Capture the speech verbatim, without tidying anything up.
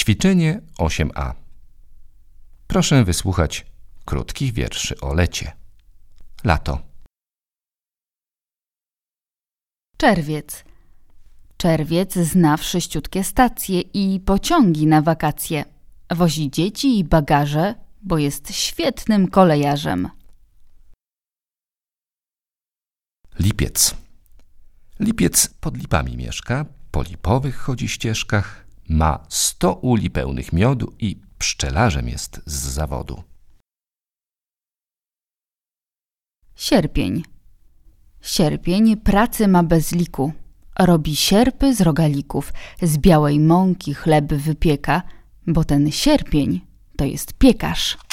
Ćwiczenie osiem a. Proszę wysłuchać krótkich wierszy o lecie. Lato. Czerwiec. Czerwiec zna wszyściutkie stacje i pociągi na wakacje. Wozi dzieci i bagaże, bo jest świetnym kolejarzem. Lipiec. Lipiec pod lipami mieszka, po lipowych chodzi ścieżkach, ma sto uli pełnych miodu i pszczelarzem jest z zawodu. Sierpień. Sierpień pracy ma bez liku. Robi sierpy z rogalików, z białej mąki chleb wypieka, bo ten sierpień to jest piekarz.